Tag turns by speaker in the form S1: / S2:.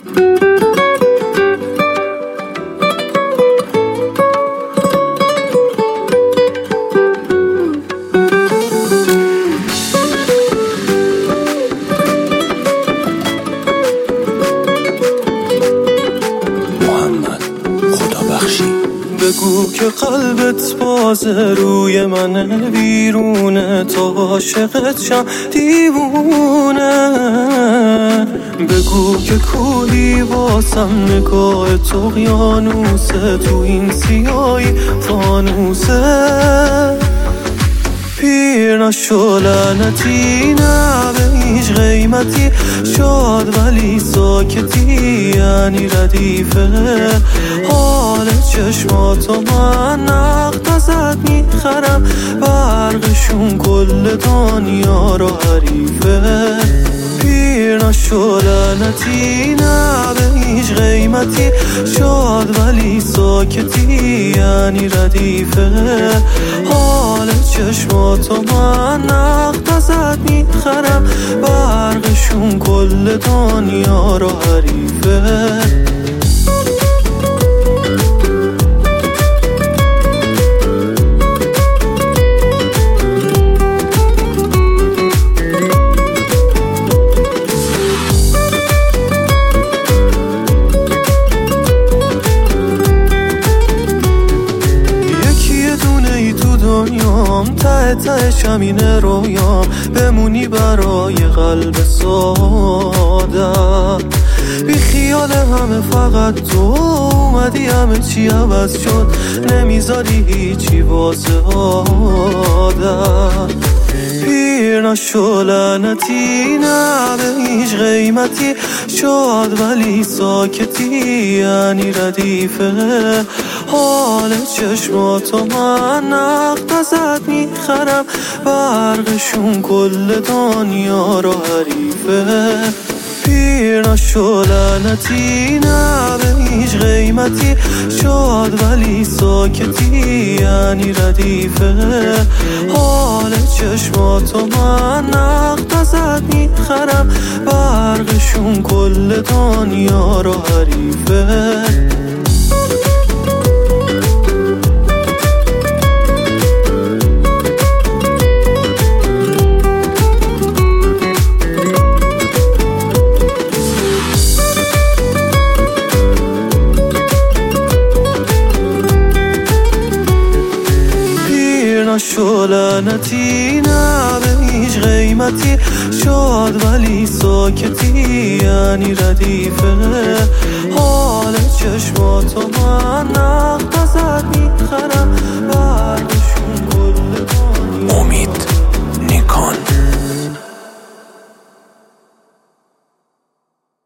S1: بگو که قلبت بازه روی من بیرونه، تا عاشقت شم دیوونه. بگو که کوهی واسم نگاه تو قیانوسه، تو این سیاهی فانوسه. پیر نشو لعنتی، نه به هیچ قیمتی، شاد ولی ساکتی یعنی ردیفه. حال چشماتو من نقد ازت میخرم، برقشون کل دنیا رو حریفه. پیر نشو لعنتی، نه به هیچ قیمتی، شاد ولی ساکتی یعنی ردیفه. حال چشماتو من نقد ازت میخرم، برقشون کل دنیا رو حریفه. ته همینه رویام، بمونی برای قلب سادم. بی خیال همه فقط تو اومدی، همه چی عوض شد، نمیذاری هیچی واسه آدم. پیر نشو لعنتی، نه به هیچ قیمتی، شاد ولی ساکتی یعنی ردیفه. حال چشماتو من نقد ازت میخرم، برقشون کل دنیا رو حریفه. پیر نشو لعنتی، نه به هیچ قیمتی، شاد ولی ساکتی یعنی ردیفه. حال چشماتو من نقد ازت میخرم، برقشون کل دنیا رو حریفه. نشو لعنتی، نه به هیچ قیمتی، شاد ولی ساکتی یعنی ردیفه. حال چشماتو